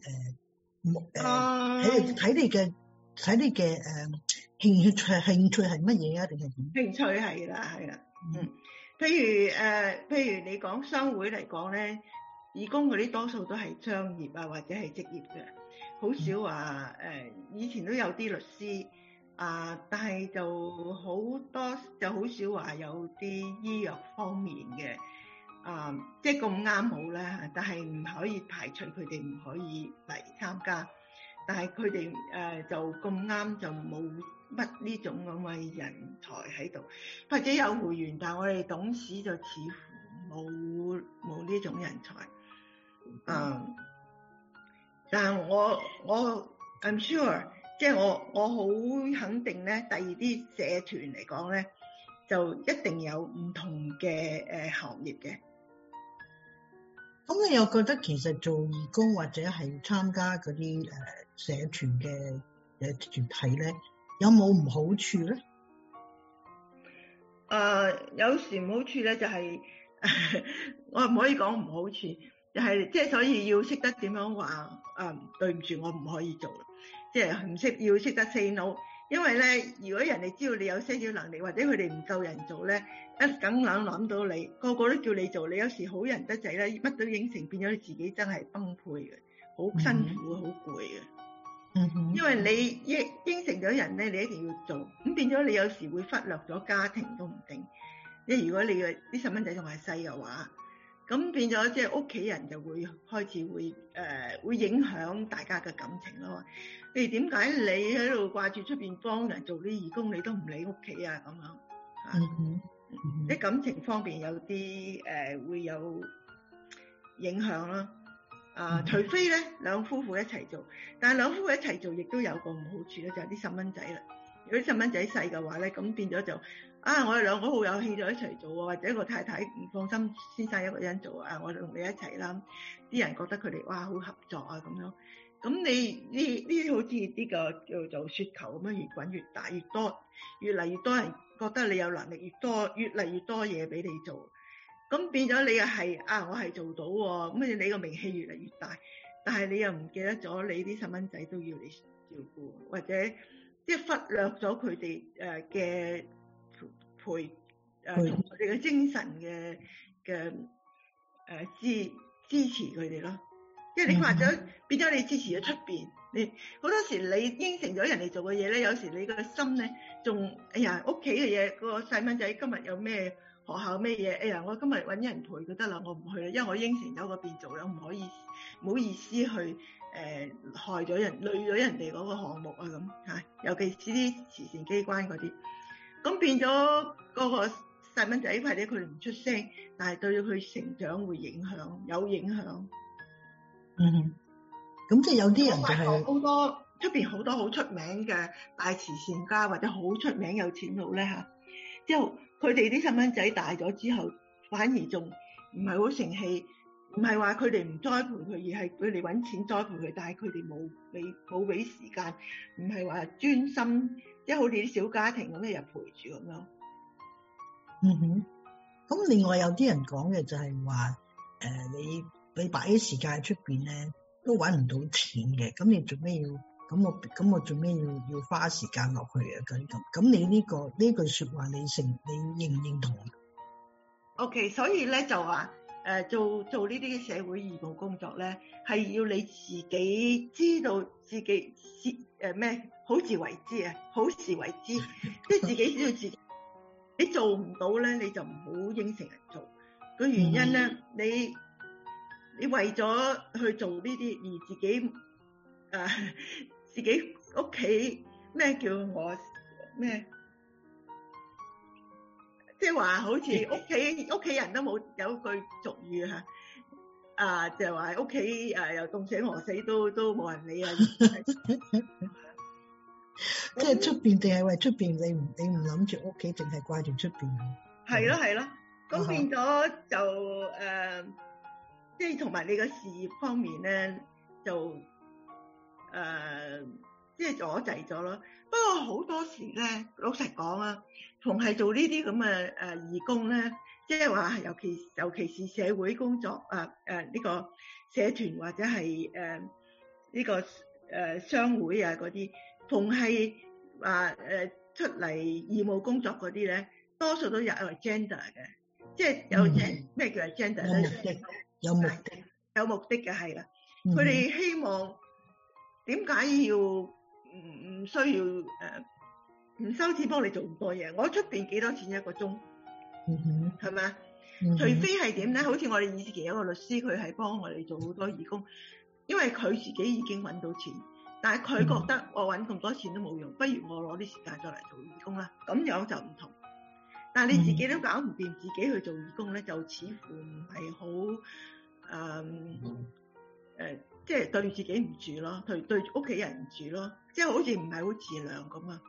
睇你嘅興趣係乜嘢啊？定係點？ 興趣係啦。譬如你講商會嚟講咧，義工嗰啲多數都係商業啊，或者係職業嘅，好少話以前都有啲律師但係就好少話有啲醫藥方面嘅即係咁啱好咧，但係唔可以排除佢哋唔可以嚟參加，但係佢哋就咁啱就冇乜呢種咁嘅人才喺度，或者有會員，但係我哋董事就似乎冇呢種人才。但係我I'm sure， 即係我好肯定咧，第二啲社團嚟講咧，就一定有唔同嘅行業嘅。 咁你又覺得其實做義工或者係參加嗰啲社團嘅團體咧，有冇唔好處咧？ 有時唔好處咧就係我唔可以講唔好處，就係即係所以要識得點樣話對唔住，我唔可以做，即係要識得 say no。因為咧，如果人哋知道你有些少能力，或者佢哋唔夠人做咧，梗諗到你，個個都叫你做，你有時好人得滯咧，乜都應承，變咗你自己真係崩潰嘅，好辛苦，好攰嘅。因為你應承咗人咧，你一定要做，咁變咗你有時會忽略咗家庭都唔定。即係如果你嘅啲細蚊仔仲係細嘅話，咁變咗即係屋企人就會開始會影響大家嘅感情咯。譬如點解你喺度掛住出邊幫人做啲義工，你都唔理屋企啊咁樣？啲感情方面有啲會有影響啦。除非咧兩夫婦一齊做，但係兩夫婦一齊做亦都有個唔好處咧，就係啲細蚊仔啦。如果啲細蚊仔細嘅話咧，咁變咗就我哋兩個好有興趣一齊做啊，或者個太太唔放心先生一個人做我哋同你一齊啦。啲人覺得佢哋好合作啊咁樣。咁你呢好似呢個叫做雪球咁樣，越滾越大，越嚟越多人覺得你有能力，越嚟越多嘢俾你做。咁變咗你又係我係做到喎，咁你個名氣越嚟越大，但係你又唔記得咗你啲細蚊仔都要你照顧，或者即係忽略咗佢哋嘅同佢哋嘅精神嘅支持佢哋咯。即係你話咗變咗你支持咗出邊，你好多時你應承咗人哋做嘅嘢咧，有時你個心咧仲屋企嘅嘢，個細蚊仔今日有咩學校咩嘢，我今日揾人陪佢得啦，我唔去啦，因為我應承咗嗰邊做啦，唔好意思去害咗人累咗人哋嗰個項目啊咁嚇，尤其是啲慈善機關嗰啲，咁變咗嗰個細蚊仔或者佢哋唔出聲，但係對佢成長會有影響。 咁即係有啲人就係好多出邊好多好出名嘅大慈善家或者好出名有錢佬咧嚇，之後佢哋啲細蚊仔大咗之後，反而仲唔係好成器，唔係話佢哋唔栽培佢，而係佢哋揾錢栽培佢，但係佢哋冇俾時間，唔係話專心，即係好似啲小家庭咁樣又陪住咁樣。 咁另外有啲人講嘅就係話，你擺啲時間喺出邊咧，都揾唔到錢嘅，咁你做咩要？咁我做咩要花時間落去啊？咁你呢句說話你認唔認同 ？OK， 所以咧就話做呢啲嘅社會義務工作咧，係要你自己知道自己好自為之啊，好自為之，即係自己知道自己，你做唔到咧，你就唔好應承人做。個原因咧，你為咗去做呢啲而自己自己屋企咩叫我咩？即係話好似屋企人都冇，有句俗語嚇，就係話屋企又凍死餓死都冇人理啊！ 即係出邊定係為出邊？你唔諗住屋企，淨係掛住出邊？ 係咯，咁變咗就即係同埋你嘅事業方面咧，就即係阻滯咗咯。不過好多時咧，老實講啊，逢係做呢啲咁嘅義工咧，即係話尤其是社會工作呢個社團或者係呢個商會啊嗰啲，逢係出嚟義務工作嗰啲咧，多數都有 agenda 嘅，即係有咩叫 agenda 咧？有目的嘅係啦，佢哋希望點解要唔需要唔收錢幫你做咁多嘢。我出邊幾多錢一個鐘？係咪啊？除非係點咧？好似我哋以前有個律師，佢係幫我哋做好多義工，因為佢自己已經揾到錢，但係佢覺得我揾咁多錢都冇用，不如我攞啲時間再嚟做義工啦。咁樣就唔同。但係你自己都搞唔掂，自己去做義工咧，就似乎唔係好即係對自己唔住咯，對屋企人唔住咯，即係好似唔係好自量咁啊。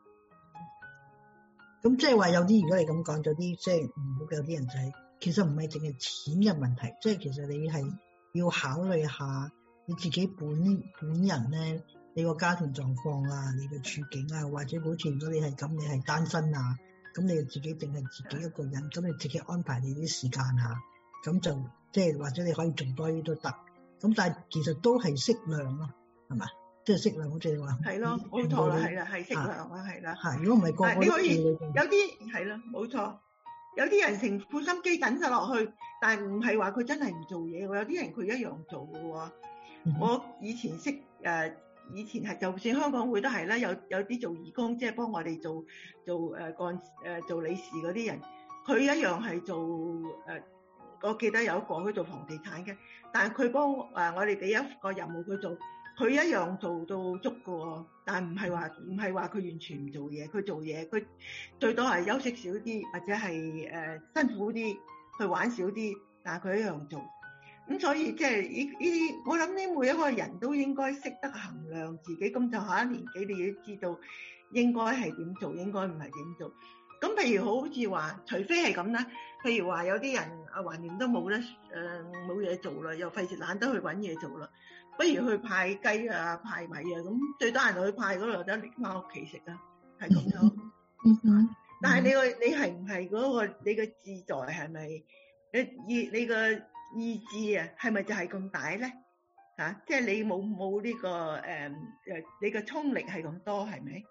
咁即係話有啲，如果你咁講，有啲即係唔好，有啲人就係其實唔係淨係錢嘅問題，即係其實你係要考慮下你自己本人咧，你個家庭狀況啊，你嘅處境啊，或者好似如果你係咁，你係單身啊，咁你自己定係自己一個人，咁你自己安排你啲時間啊，咁就即係或者你可以做多啲都得，咁但係其實都係適量咯，係嘛？即係適量，好似你話係咯，冇錯啦，係啦，係適量啊，係啦。係，如果唔係個個，你可以有啲係啦，冇錯。有啲人成副心機等晒落去，但係唔係話佢真係唔做嘢喎。有啲人佢一樣做嘅喎。我以前識以前係就算香港會都係啦，有啲做義工，即係幫我哋做理事嗰啲人，佢一樣係做我記得有一個佢做房地產嘅，但係佢幫我哋俾一個任務佢做。佢一樣做到足嘅喎，但係唔係話佢完全唔做嘢，佢做嘢，佢最多係休息少啲，或者係辛苦啲，去玩少啲，但係佢一樣做。咁所以即係呢啲，我諗呢每一個人都應該識得衡量自己，咁就下一年紀你都知道應該係點做，應該唔係點做。咁譬如好似話，除非係咁啦，譬如話有啲人橫掂都冇得冇嘢做啦，又費事懶得去揾嘢做啦。不如去派雞啊、派米啊，咁最多人去派嗰度有得拎翻屋企食啊，係咁樣。但係你係唔係嗰個你嘅志在係咪？你個意志啊，係咪就係咁大咧？嚇，即係你冇呢個你嘅衝力係咁多係咪？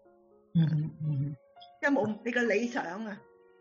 即係冇你嘅理想啊。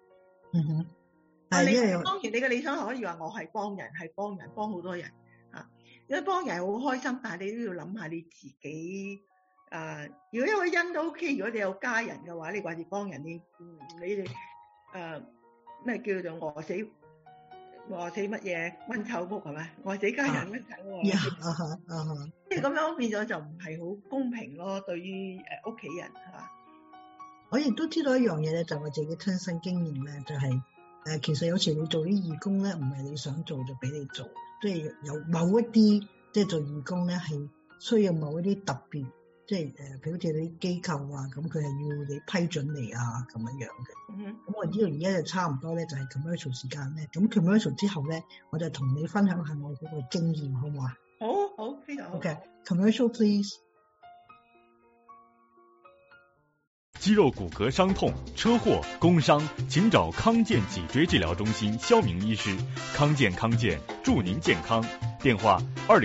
當然你嘅理想可以話我係幫人，幫好多人。如果幫人好開心，但係你都要諗下你自己。如果一個人都 OK， 如果你有家人嘅話，你掛住幫人，你哋咩叫做餓死乜嘢溫臭屋係咪？餓死家人溫臭屋。即係咁樣變咗就唔係好公平咯，對於屋企人係嘛？我亦都知道一樣嘢咧，就我自己親身經驗咧，就係其實有時你做啲義工咧，唔係你想做就俾你做。即係有某一啲，即係做義工咧，係需要某一啲特別，即係譬如好似你啲機構啊，咁佢係要你批准嚟啊咁樣嘅。咁我知道而家就差唔多咧，就係 commercial 時間咧。咁 commercial 之後咧，我就同你分享下我嗰個經驗，好唔好啊？好，非常好。OK，commercial please。 肌肉骨骼傷痛、車禍、工傷，請找康健脊椎治療中心肖明醫師。康健祝您健康。電話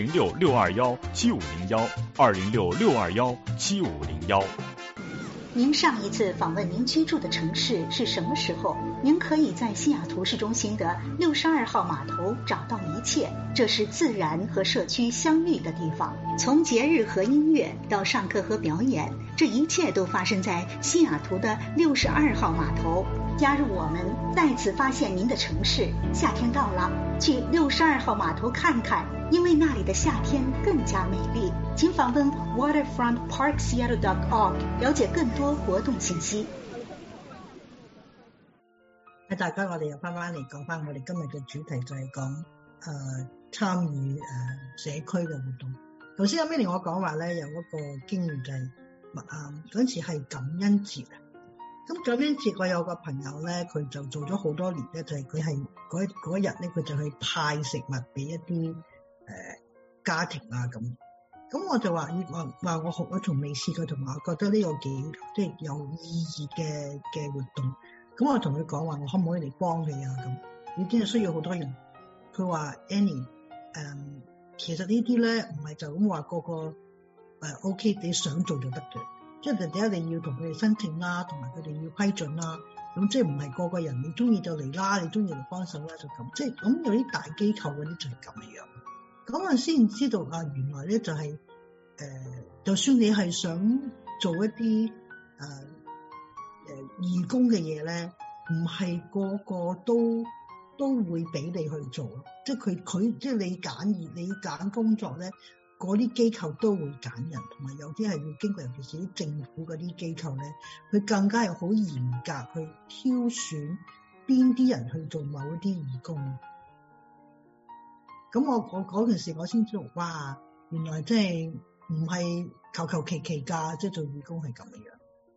206-621-7501，206-621-7501。 您上一次訪問您居住的城市是什麼時候？您可以在西雅圖市中心的62號碼頭找到一切，這是自然和社區相遇的地方。從節日和音樂到上課和表演，這一切都發生在西雅圖的62號碼頭。加入我們，再次發現您的城市。夏天到了，去62號碼頭看看，因為那裡的夏天更加美麗。請訪問 waterfrontparkseattle.org 了解更多活動信息。 大家，我哋又翻嚟講翻我哋今日嘅主題，就係講參與社區嘅活動。頭先阿 Milly 我講話咧，有嗰個經驗就係嗰陣時係感恩節啊。咁感恩節我有個朋友咧，佢就做咗好多年咧，就係佢係嗰日咧，佢就去派食物俾一啲家庭啊咁。咁我就話我從未試過，同埋我覺得呢個幾即係有意義嘅活動。咁我同佢講話，我可唔可以嚟幫你啊？咁你真係需要好多人。佢話 Annie，其實呢啲咧唔係就咁話個OK， 你想做就得嘅。即係第一你要同佢哋申請啦，同埋佢哋要批准啦。咁即係唔係個個人你中意就嚟啦，你中意嚟幫手啦就咁。即係咁有啲大機構嗰啲就係咁樣。咁我先知道原來咧就係就算你係想做一啲義工嘅嘢咧，唔係個個都會俾你去做，即係佢即係你揀工作咧，嗰啲機構都會揀人，同埋有啲係要經過，尤其是啲政府嗰啲機構咧，佢更加係好嚴格去挑選邊啲人去做某一啲義工。咁我嗰件事我先知道，哇！原來即係唔係求其㗎，即係做義工係咁樣。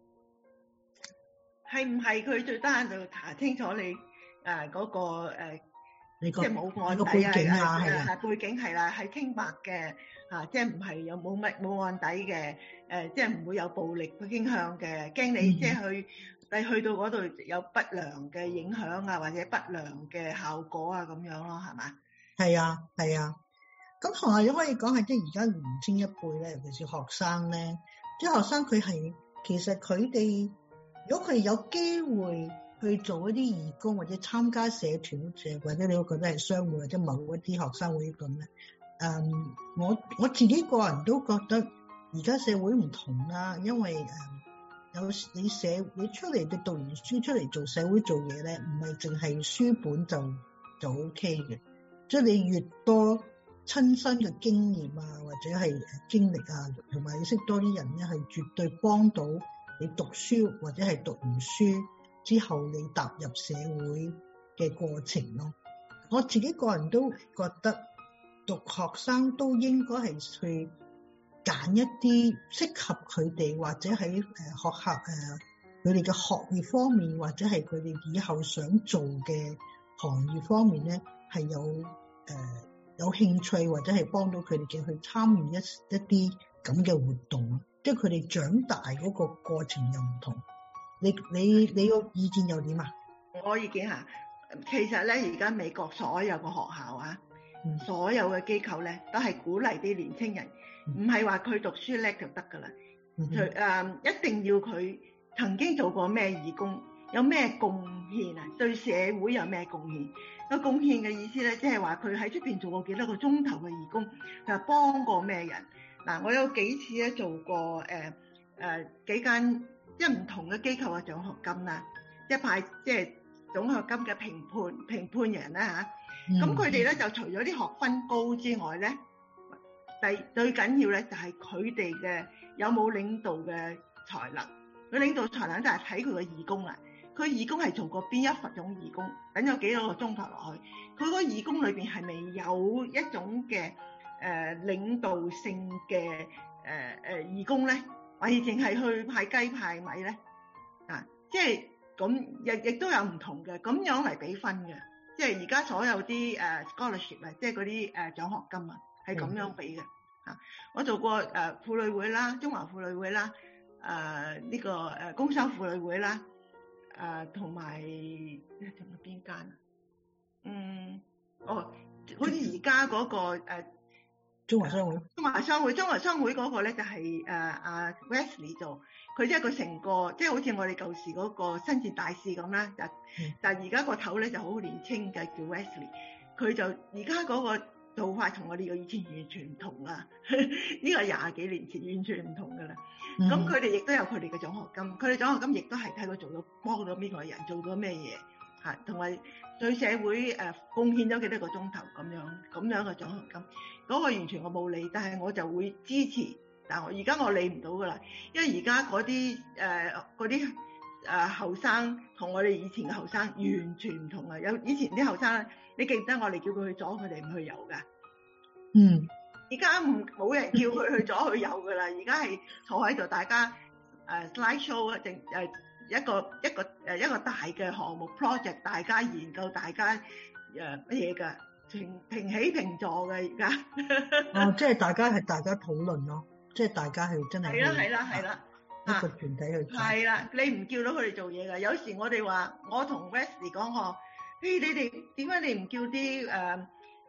係唔係佢最單就查清楚你嗰個即係冇案底背景啊， 背景係啦，係清白嘅即係唔係有冇案底嘅即係唔會有暴力嘅傾向嘅，驚你即係去到嗰度有不良嘅影響啊，或者不良嘅效果啊咁樣咯，係嘛？係啊。 咁同埋你可以講係即係而家年青一輩咧，尤其是學生咧，即係學生佢係其實佢哋如果佢哋有機會去做一啲義工或者參加社團或者你會覺得係商會或者某一啲學生會咁咧，我自己個人都覺得而家社會唔同啦，因為有你出嚟你讀完書出嚟做社會做嘢咧，唔係淨係書本就 OK 嘅，即係你越多親身嘅經驗啊，或者係經歷啊，同埋你識多啲人咧，係絕對幫到你讀書或者係讀完書之後你踏入社會嘅過程咯。我自己個人都覺得讀學生都應該係去揀一啲適合佢哋或者喺學校佢哋嘅學業方面或者係佢哋以後想做嘅行業方面咧，係有興趣或者係幫到佢哋嘅去參與一啲咁嘅活動，即係佢哋長大嗰個過程又唔同。你個意見又點啊？ 我意見其實咧而家美國所有個學校所有嘅機構咧都係鼓勵啲年青人，唔係話佢讀書叻就得噶啦，一定要佢曾經做過咩義工，有咩貢獻啊，對社會有咩貢獻。個貢獻嘅意思咧，即係話佢喺出邊做過幾多個鐘頭嘅義工，就幫過咩人。我有幾次咧做過幾間即係唔同嘅機構嘅獎學金啦，一派即係獎學金嘅評判人啦嚇。咁佢哋咧就除咗啲學分高之外咧，最緊要咧就係佢哋嘅有冇領導嘅才能。佢領導才能就係睇佢嘅義工啦。佢義工係做過邊一種義工，等咗幾多個鐘頭落去，佢個義工裏邊係咪有一種嘅領導性嘅義工咧，或者淨係去派雞派米咧？即係咁亦都有唔同嘅，咁樣嚟俾分嘅。即係而家所有啲scholarship 啊，即係嗰啲獎學金啊，係咁樣俾嘅。我做過婦女會啦，中華婦女會啦，呢個工商婦女會啦。同埋仲有邊間好似而家嗰個中華商會嗰個咧就係阿 Wesley 做，佢即係佢成個即係好似我哋舊時嗰個新捷大使咁啦，但係而家個頭咧就好年輕嘅叫 Wesley， 佢就而家嗰個做法同我哋以前完全唔同啦，呢個20幾年前完全唔同噶啦。咁佢哋亦都有佢哋嘅獎學金，佢哋獎學金亦都係睇佢做咗幫咗邊個人，做咗咩嘢，同埋對社會貢獻咗幾多個鐘頭咁樣嘅獎學金。嗰個完全我冇理，但係我就會支持。但係而家我理唔到噶啦，因為而家嗰啲後生同我哋以前嘅後生完全唔同啊！有以前啲後生，你記得我哋叫佢去左，佢哋唔去右噶。而家冇人叫佢去左去右噶啦，而家係坐喺度，大家slide show 一個大嘅項目 project， 大家研究，大家乜嘢噶，平起平坐嘅而家。 即係大家討論咯，即係大家係真係係啦。 一個團體去做。 係啦，你唔叫到佢哋做嘢㗎。有時我哋話，我同 Wesley 講你哋點解你唔叫啲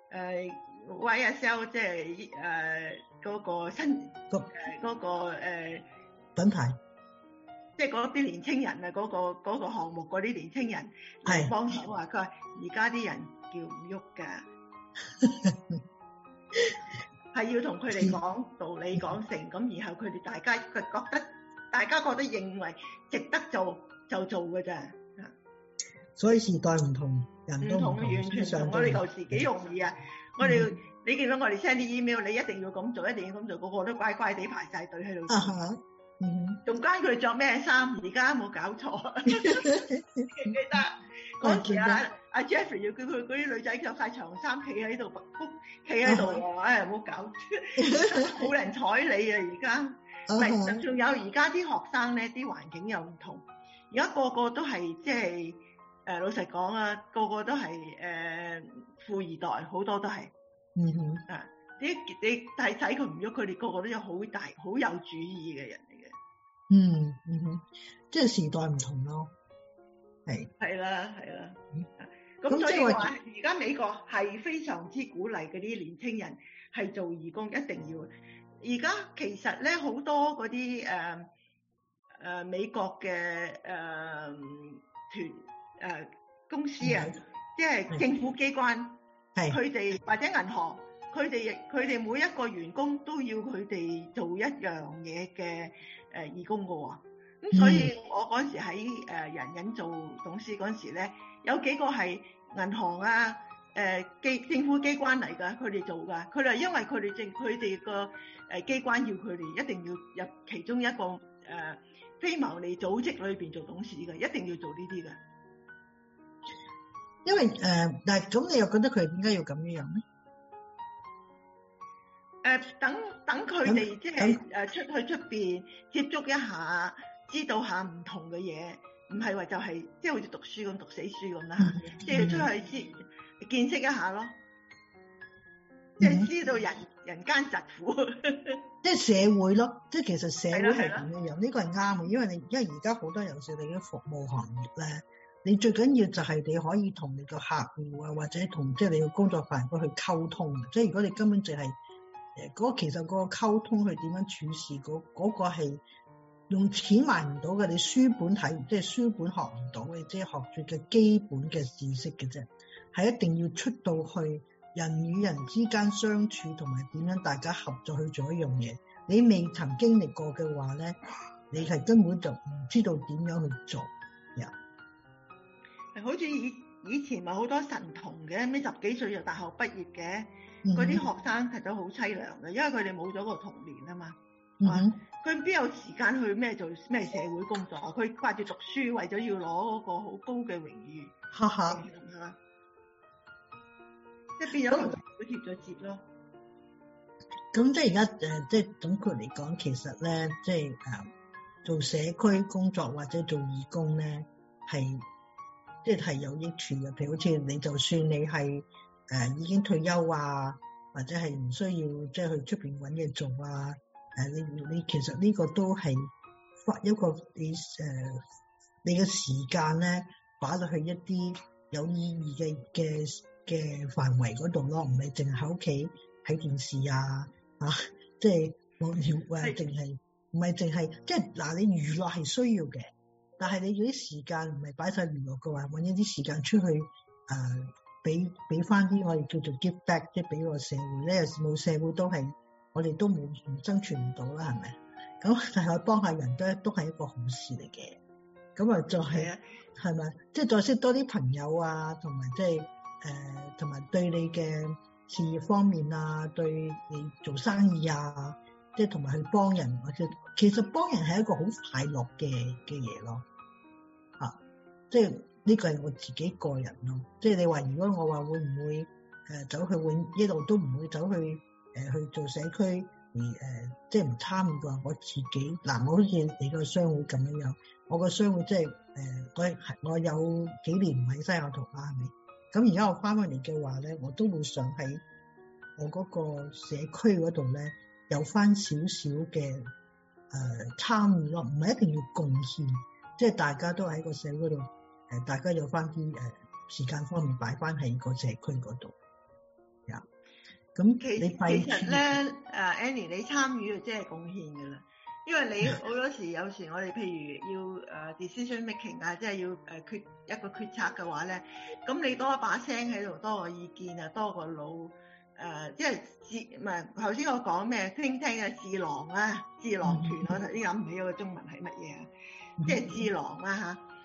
YSL 即係嗰個新嗰個品牌， 即係嗰啲年青人啊，嗰個項目嗰啲年青人嚟幫手啊。佢話而家啲人叫唔喐㗎，係要同佢哋講道理講成咁，然後佢哋大家覺得認為值得做， 就做嘅咋。 所以時代唔同，人都唔同， 完全唔同。我哋舊時幾容易啊！我哋你見到我哋 send 啲 email， 你一定要咁做，一定要咁做，個個都乖乖地排晒隊喺度。仲關佢着咩衫？而家冇搞錯。記得嗰時阿 Jeffrey 要叫佢嗰啲女仔着晒長衫，企喺度，企喺度喎，哎冇搞，冇人睬你啊！而家唔係，仲有而家啲學生咧，啲環境又唔同，而家個個都係即係老實講啊，個個都係富二代，好多都係。啊！你睇佢唔喐，佢哋個個都有好大好有主意嘅人嚟嘅。 即係時代唔同咯。 係啦。咁所以話，而家美國係非常之鼓勵嗰啲年青人係做義工，一定要。而家其實咧好多嗰啲美國嘅公司啊，即係政府機關。佢哋或者銀行，佢哋每一個員工都要佢哋做一樣嘢嘅義工噶喎。咁所以我嗰時喺人人做董事嗰時咧，有幾個係銀行啊政府機關嚟㗎，佢哋做㗎。佢哋因為佢哋個機關要佢哋一定要入其中一個非牟利組織裏邊做董事㗎，一定要做呢啲㗎。 因為但係咁，你又覺得佢點解要咁樣咧？ 等佢哋即係出邊接觸一下，知道下唔同嘅嘢，唔係話就係即係好似讀書咁讀死書咁啦，即係出去見識一下咯，即係知道人間疾苦， 即係社會咯，即係其實社會係點樣？呢個係啱嘅，因為而家好多尤其是你啲服務行業咧。你最緊要就係你可以同你個客戶啊，或者同即係你個工作夥伴去溝通。即係如果你根本淨係其實個溝通去點樣處事，嗰個係用錢買唔到嘅。你書本睇，即係書本學唔到嘅，即係學住嘅基本嘅知識嘅啫。係一定要出到去人與人之間相處，同埋點樣大家合作去做一樣嘢。你未曾經歷過嘅話咧，你係根本就唔知道點樣去做。 好似以前咪好多神童嘅，咩10幾歲就大學畢業嘅，嗰啲學生其實好凄涼嘅，因為佢哋冇咗個童年啊嘛。佢邊有時間去做咩社會工作？佢掛住讀書，為咗要攞嗰個好高嘅榮譽。即係變咗同社會脫咗節咯。 咁即係而家即係總括嚟講，其實咧，即係做社區工作或者做義工咧，即係有益處嘅。譬如好似你，就算你係已經退休啊，或者係唔需要即係去出邊揾嘢做啊，你其實呢個都係一個你嘅時間咧，擺落去一啲有意義嘅範圍嗰度咯，唔係淨係喺屋企睇電視啊，即係無聊啊，唔係淨係即係嗱，你娛樂係需要嘅。但係你啲時間唔係擺晒娛樂嘅話，揾一啲時間出去俾翻啲我哋叫做 give back， 即係俾個社會咧。有時冇社會都係我哋都冇生存唔到啦，係咪？咁但係幫下人都係一個好事嚟嘅。咁啊，就係咪？即係再識多啲朋友啊，同埋即係同埋對你嘅事業方面啊，對你做生意啊，即係同埋去幫人，或者其實幫人係一個好快樂嘅嘢咯。即係呢個係我自己個人咯。即係你話，如果我話會唔會走去一路都唔會走去去做社區即係唔參與嘅話，我自己嗱，我好似你個商會咁樣，我個商會即係我有幾年唔喺西雅圖啦，係咪？咁而家我翻嚟嘅話咧，我都會想喺我嗰個社區嗰度咧有翻少少嘅參與咯，唔係一定要貢獻，即係大家都喺個社會度。大家有翻啲時間方面擺翻喺個社區嗰度，咁其實咧Annie 你參與就即係貢獻㗎啦，因為你好多時有時我哋譬如要decision making 啊，即係要一個決策嘅話咧，咁你多一把聲喺度，多個意見啊，多個腦即係唔係頭先我講咩聽嘅智囊啊，智囊團，我頭先諗唔起嗰個中文係乜嘢啊，即係智囊啦嚇。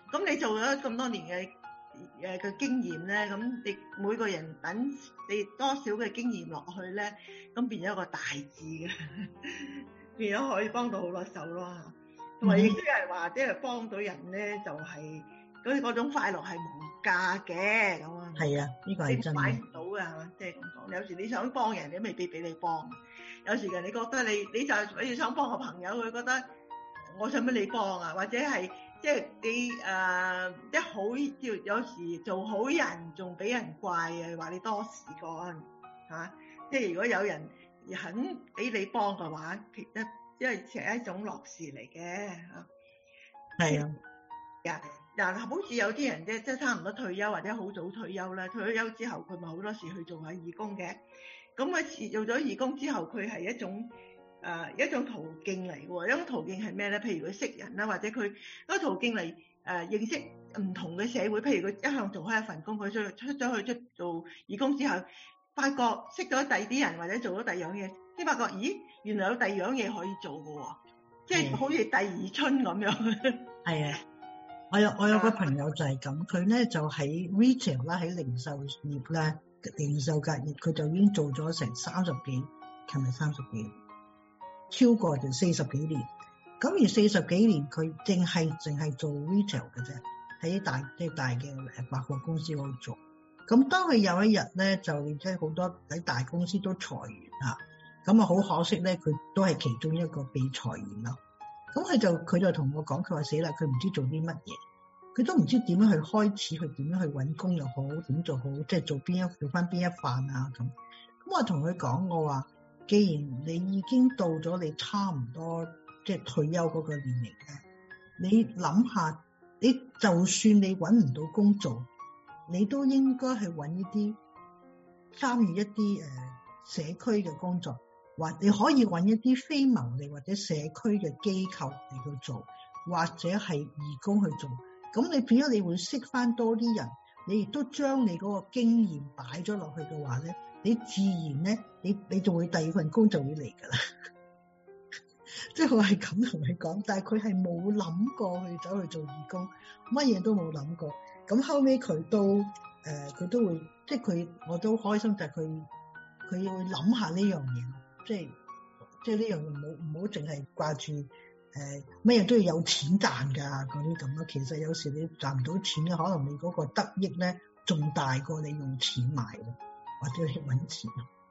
咁你做咗咁多年嘅經驗咧，咁你每個人等你多少嘅經驗落去咧，咁變咗一個大字嘅，變咗可以幫到好多手咯。同埋亦都係話，即係幫到人咧，就係嗰種快樂係無價嘅咁啊。係啊，呢個係真嘅。你買唔到㗎，係嘛？即係咁講。有時你想幫人，你未必俾你幫。有時人你覺得你就係想幫個朋友，佢覺得我想俾你幫啊，或者係即係你一好有時做好人仲俾人怪啊，話你多事幹嚇。即係如果有人肯俾你幫嘅話，其實因為係一種樂事嚟嘅嚇。係啊。嗱，好似有啲人即係差唔多退休或者好早退休啦，退咗休之後佢咪好多時去做下義工嘅。咁佢做咗義工之後，佢係一種途徑嚟喎。一種途徑係咩咧？譬如佢識人啦，或者佢嗰個途徑嚟認識唔同嘅社會。譬如佢一向做開一份工，佢出咗去做義工之後，發覺識咗第二啲人或者做咗第二樣嘢，先發覺咦，原來有第二樣嘢可以做嘅喎，即係好似第二春咁樣。係啊。我有個朋友就係咁，佢咧就喺 retail 啦，喺零售業咧，零售界業佢就已經做咗成30幾，係咪30幾？超過就40幾年。咁而40幾年佢淨係做 retail 嘅啫，喺大嘅百貨公司嗰度做。咁當佢有一日咧，就即係好多喺大公司都裁員啊，咁啊好可惜咧，佢都係其中一個被裁員咯。咁佢就同我講，佢話死啦，佢唔知做啲乜嘢，佢都唔知點樣去開始，去點樣去揾工又好，點做好，即係做翻邊一範啊咁。咁我同佢講，我話既然你已經到咗你差唔多即係退休嗰個年齡咧，你諗下，你就算你揾唔到工做，你都應該去揾一啲參與一啲社區嘅工作。或你可以揾一啲非牟利或者社區嘅機構嚟去做，或者係義工去做。咁你變咗你會識翻多啲人，你亦都將你嗰個經驗擺咗落去嘅話咧，你自然咧，你就會第二份工就會嚟㗎啦。即係我係咁同佢講，但係佢係冇諗過去走去做義工，乜嘢都冇諗過。咁後尾佢都會，即係我都開心，就係佢要諗下呢樣嘢。即係呢樣唔好淨係掛住咩嘢都要有錢賺㗎嗰啲咁咯。其實有時你賺唔到錢嘅，可能你嗰個得益咧仲大過你用錢買咯，或者你揾錢。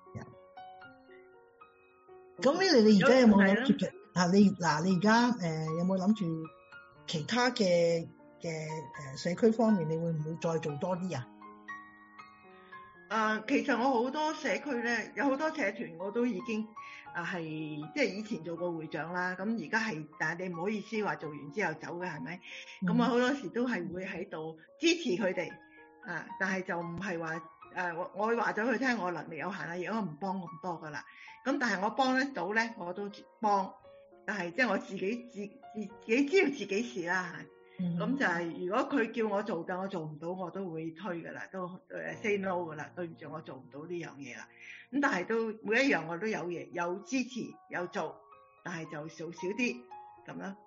咁你而家有冇諗住你而家有冇諗住其他嘅社區方面，你會唔會再做多啲啊？其實我好多社區咧，有好多社團我都已經係即係以前做過會長啦，咁而家係，但係你唔好意思話做完之後走嘅係咪？咁我好多時都係會喺度支持佢哋但係就唔係話我話咗佢聽我能力有限啦，而家我唔幫咁多噶啦。咁但係我幫得到咧，我都幫，但係即係我自己知道自己事啦。咁就係如果佢叫我做，但我做唔到，我都會推噶啦，都say no 噶啦，對唔住，我做唔到呢樣嘢啦。咁但係都每一樣我都有嘢，有支持有做，但係就做少啲咁啦。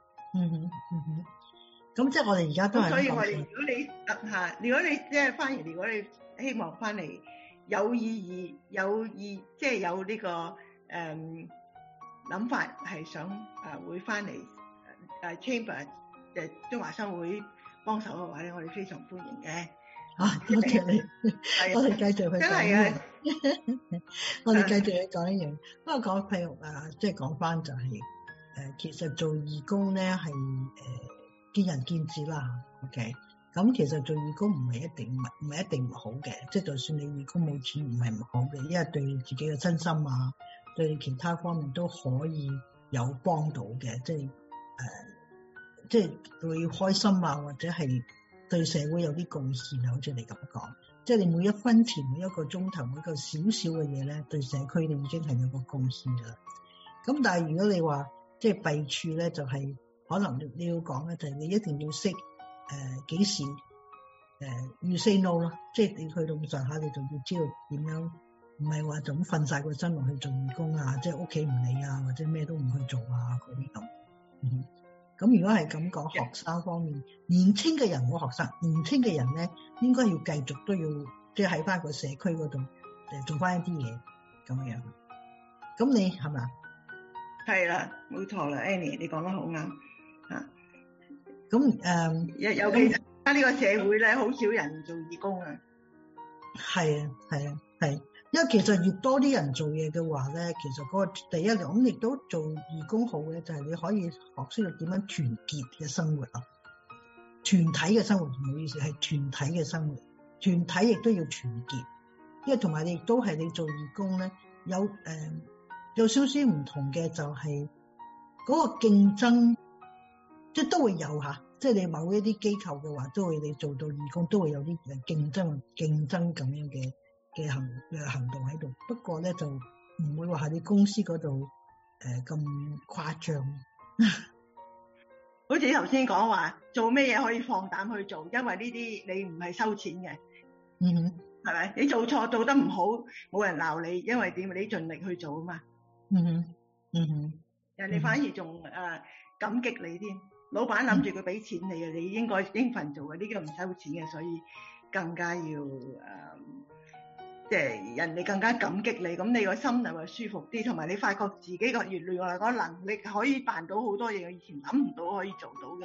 咁即係我哋而家都係。所以我哋如果你即係翻嚟，如果你希望翻嚟有意義，即係有呢個諗法係想會翻嚟chamber。中華商會幫手嘅話咧，我哋非常歡迎嘅。多謝你，我哋繼續去講。真係啊！我哋繼續去講一樣。不過講譬如即係講翻就係其實做義工咧係見仁見智啦。OK，咁其實做義工唔係一定唔好嘅，即係就算你義工冇錢唔係唔好嘅，因為對自己嘅身心啊，對其他方面都可以有幫到嘅，即係會開心啊，或者係對社會有啲貢獻啊，好似你咁講，即係你每一分錢、每一個鐘頭、每一個少少嘅嘢咧，對社區你已經係有個貢獻㗎啦。咁但係如果你話即係弊處咧，就係可能你要講咧，就係你一定要識幾時要 say no 咯，即係你去到咁上下，你就要知道點樣，唔係話就咁瞓晒個身落去做義工啊，即係屋企唔理啊，或者咩都唔去做啊嗰啲咁。 咁如果係咁講，學生方面，年青嘅人冇學生，年青嘅人咧應該要繼續都要即係喺翻個社區嗰度做翻一啲嘢咁樣。咁你係咪啊？ 係啦，冇錯啦 ，Annie， 你講得好啱嚇。 咁尤其是而家呢個社會咧，好少人做義工啊。 係啊，因為其實越多啲人做嘢嘅話咧，其實嗰個第一咁亦都做義工好嘅，就係你可以學識到點樣團結嘅生活啊，團體嘅生活，唔好意思，係團體嘅生活，團體亦都要團結，因為同埋你亦都係你做義工咧，有少少唔同嘅就係嗰個競爭，即係都會有嚇。即係你某一啲機構嘅話，都會你做到義工都會有啲競爭咁樣嘅行動喺度。不過咧就唔會話喺你公司嗰度咁誇張。 好似頭先講話，做咩嘢可以放膽去做，因為呢啲你唔係收錢嘅。 嗯哼， 係咪？你做錯做得唔好，冇人鬧你，因為點？你盡力去做啊嘛。 嗯哼，嗯哼， 人哋反而仲感激你添。老闆諗住佢俾錢你嘅，你應該應份做嘅，呢個唔收錢嘅，所以更加要即係人哋更加感激你，咁你個心就會舒服啲，同埋你發覺自己個原來個能力可以辦到好多嘢，以前諗唔到可以做到嘅。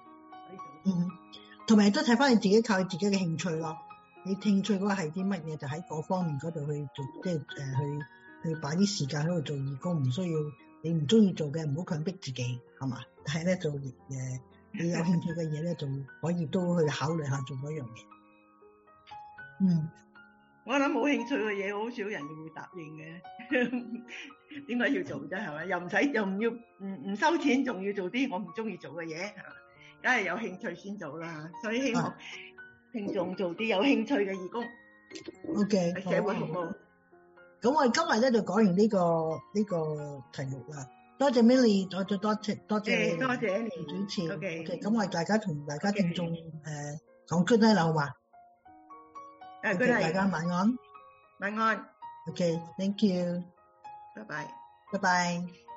同埋都睇翻你自己靠你自己嘅興趣咯。你興趣嗰個係啲乜嘢，就喺嗰方面嗰度去做，即係去擺啲時間喺度做義工，唔需要你唔中意做嘅，唔好強迫自己，係嘛？但係咧做你有興趣嘅嘢咧，就可以都去考慮下做嗰樣嘢。 我諗冇興趣嘅嘢，好少人會答應嘅。點解要做啫？係咪？又唔使，又唔要，唔收錢，仲要做啲我唔中意做嘅嘢，係嘛？梗係有興趣先做啦。所以希望聽眾做啲有興趣嘅義工。 OK， 社會服務。 咁我哋今日咧就講完呢個題目啦。多謝 Milly， 多謝你主持。OK，咁我哋大家同大家聽眾講 good night 啦，好嘛？good night，大家晚安。 晚安。 OK，thank you。 拜拜。 拜拜。